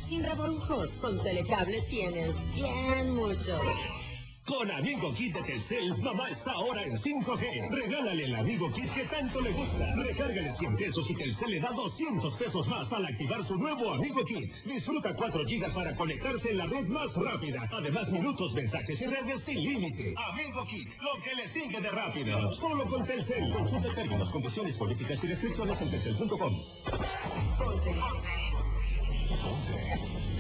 Sin reborujos, con Telecable tienes bien mucho. Con Amigo Kit de Telcel, mamá está ahora en 5G. Regálale el Amigo Kit que tanto le gusta. Recárgale 100 pesos y Telcel le da 200 pesos más al activar su nuevo Amigo Kit. Disfruta 4 gigas para conectarse en la red más rápida. Además, minutos, mensajes y redes sin límite. Amigo Kit, lo que le sigue de rápido. Solo con Telcel. Consulta términos, condiciones, políticas y restricciones en telcel.com.